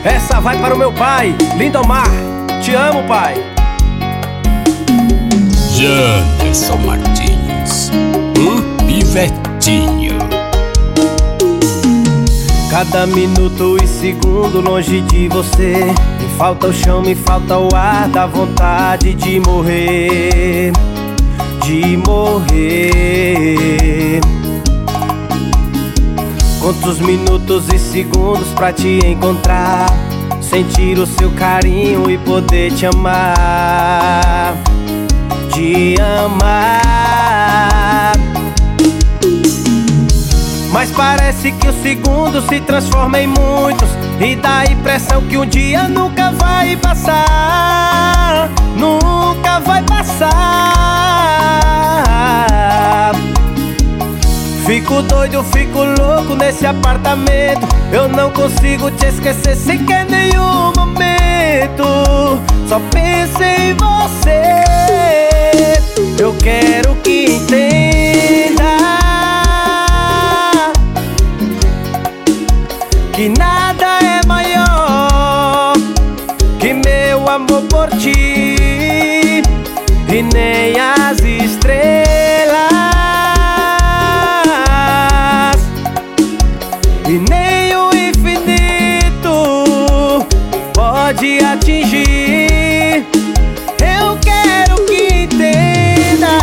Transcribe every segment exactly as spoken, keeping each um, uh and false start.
Essa vai para o meu pai, Lindomar. Te amo, pai. Janderson Martins, o Pivetinho. Cada minuto e segundo longe de você, me falta o chão, me falta o ar, dá vontade de morrer, de morrer. Quantos minutos e segundos pra te encontrar, sentir o seu carinho e poder te amar, te amar. Mas parece que os segundos se transformam em muitos, e dá a impressão que um dia nunca vai passar, nunca vai passar. Fico doido, fico louco nesse apartamento, eu não consigo te esquecer sequer nenhum momento. Só penso em você, eu quero que entenda que nada é maior que meu amor por ti, e nem as estrelas, e nem o infinito pode atingir. Eu quero que entenda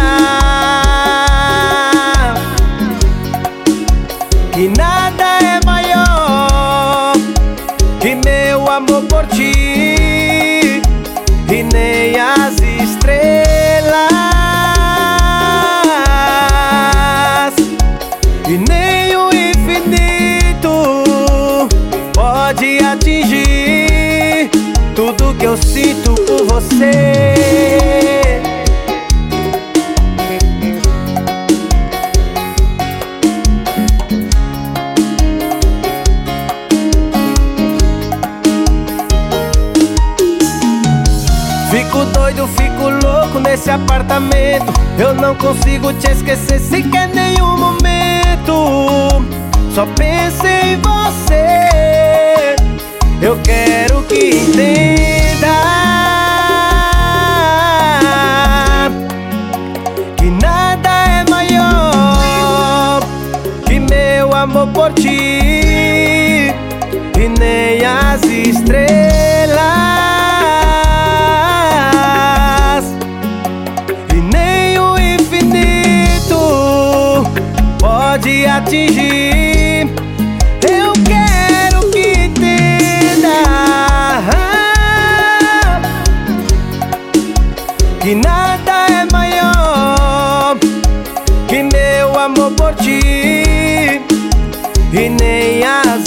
que nada é maior que meu amor por ti, e nem as estrelas, e nem o infinito pode atingir tudo que eu sinto por você. Fico doido, fico louco nesse apartamento, eu não consigo te esquecer sequer nenhum momento. Só penso em você, eu quero que entenda que nada é maior que meu amor por ti, e nem as estrelas, e nem o infinito pode atingir. Eu quero que entenda que nada é maior que meu amor por ti, e nem as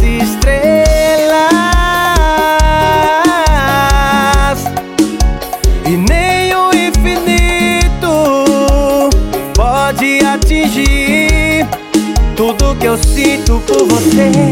estrelas, e nem o infinito pode atingir tudo que eu sinto por você.